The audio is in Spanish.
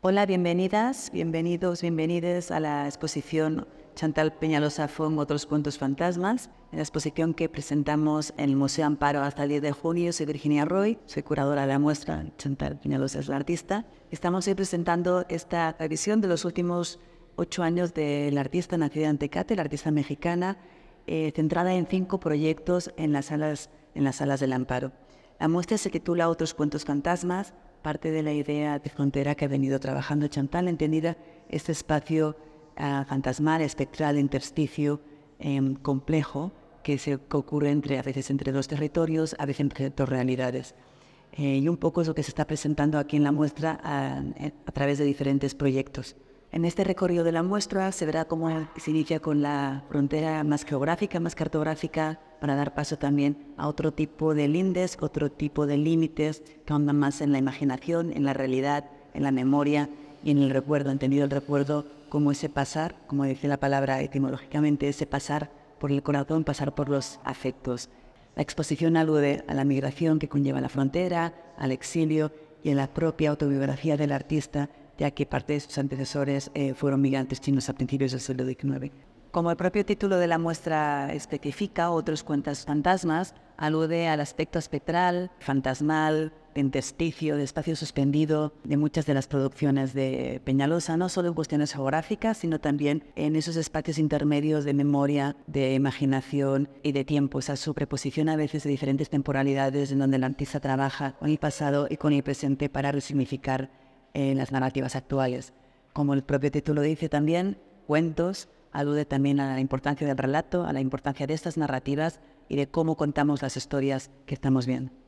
Hola, bienvenidas, bienvenidos, bienvenides a la exposición Chantal Peñalosa Fong, Otros Cuentos Fantasmas, en la exposición que presentamos en el Museo Amparo hasta el 10 de junio. Soy Virginia Roy, soy curadora de la muestra, Chantal Peñalosa es la artista. Estamos hoy presentando esta revisión de los últimos 8 años de la artista nacida en Tecate, la artista mexicana, centrada en 5 proyectos en las salas del Amparo. La muestra se titula Otros Cuentos Fantasmas, parte de la idea de frontera que ha venido trabajando Chantal, entendida este espacio fantasmal, espectral, intersticio, complejo, que ocurre a veces entre dos territorios, a veces entre dos realidades. Y un poco es lo que se está presentando aquí en la muestra a través de diferentes proyectos. En este recorrido de la muestra se verá cómo se inicia con la frontera más geográfica, más cartográfica, para dar paso también a otro tipo de lindes, otro tipo de límites que ahondan más en la imaginación, en la realidad, en la memoria y en el recuerdo, entendido el recuerdo como ese pasar, como dice la palabra etimológicamente, ese pasar por el corazón, pasar por los afectos. La exposición alude a la migración que conlleva la frontera, al exilio y a la propia autobiografía del artista, ya que parte de sus antecesores fueron migrantes chinos a principios del siglo XIX. Como el propio título de la muestra especifica, Otros Cuentos Fantasmas alude al aspecto espectral, fantasmal, de intersticio, de espacio suspendido de muchas de las producciones de Peñalosa, no solo en cuestiones geográficas, sino también en esos espacios intermedios de memoria, de imaginación y de tiempo, esa superposición a veces de diferentes temporalidades en donde el artista trabaja con el pasado y con el presente para resignificar las narrativas actuales. Como el propio título dice también, cuentos, alude también a la importancia del relato, a la importancia de estas narrativas y de cómo contamos las historias que estamos viendo.